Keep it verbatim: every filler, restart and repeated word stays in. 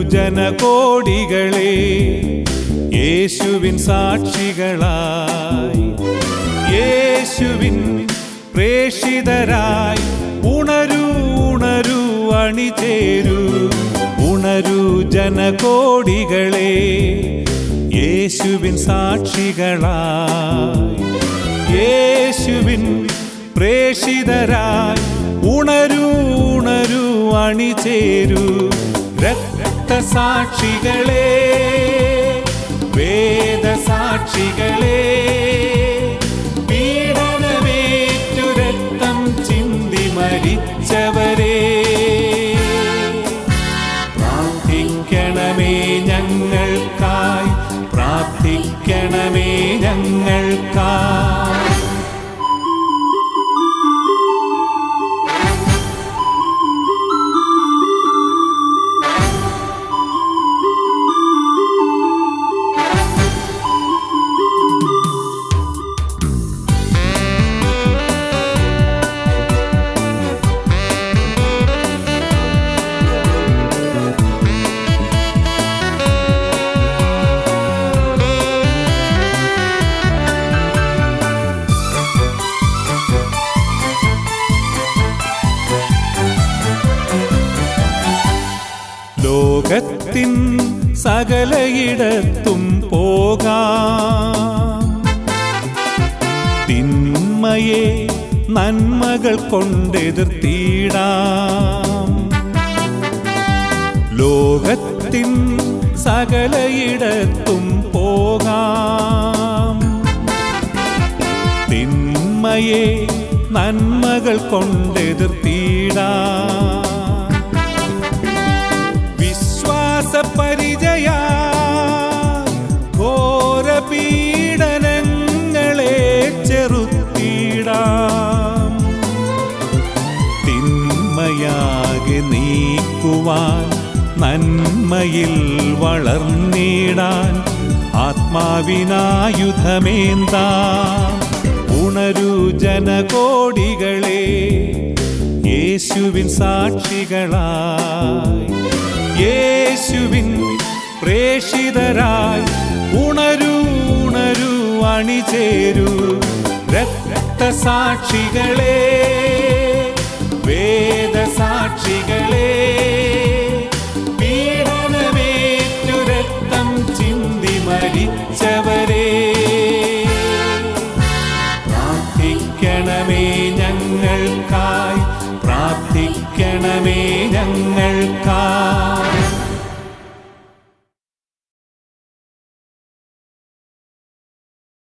ജനകോടികളെ യേശുവിൻ സാക്ഷികളായി, യേശുവിൻ പ്രേഷിതരായി ഉണരൂ ഉണരൂ അണിചേരൂ. ഉണരൂ ജനകോടികളെ യേശുവിൻ സാക്ഷികളായി, യേശുവിൻ പ്രേഷിതരായി ഉണരൂ ഉണരൂ അണിചേരൂ. രക്തസാക്ഷികളെ വേദസാക്ഷികളെ പീഡനമേറ്റു രക്തം ചിന്തി മരിച്ചവരെ പ്രാർത്ഥിക്കണമേ ഞങ്ങൾക്കായി, പ്രാർത്ഥിക്കണമേ ഞങ്ങൾക്കായി. ലോകത്തിൻ സകലയിടത്തും പോകാം, തിന്മയെ നന്മകൾ കൊണ്ടെതിർത്തിടാം. ലോകത്തിൻ സകലയിടത്തും പോകാം, തിന്മയെ നന്മകൾ കൊണ്ടെതിർത്തിടാം. പരിചയ ഘോരപീഡനങ്ങളെ ചെറുത്തിടാം. തിന്മയാകെ നീക്കുവാൻ നന്മയിൽ വളർന്നിടാൻ ആത്മാവിനായുധമേന്താം. ഉണരൂ ജനകോടികളെ യേശുവിൻ സാക്ഷികളായി, യേശുവിൻ പ്രേഷിതരായി ഉണരൂ ഉണരൂ അണിചേരൂ. രക്തസാക്ഷികളെ വേദസാക്ഷികളെ പീഡനമേറ്റു രക്തം ചിന്തി മരിച്ചവരെ പ്രാർത്ഥിക്കണമേ ഞങ്ങൾക്കായി, പ്രാർത്ഥിക്കണമേ ഞങ്ങൾക്കായി.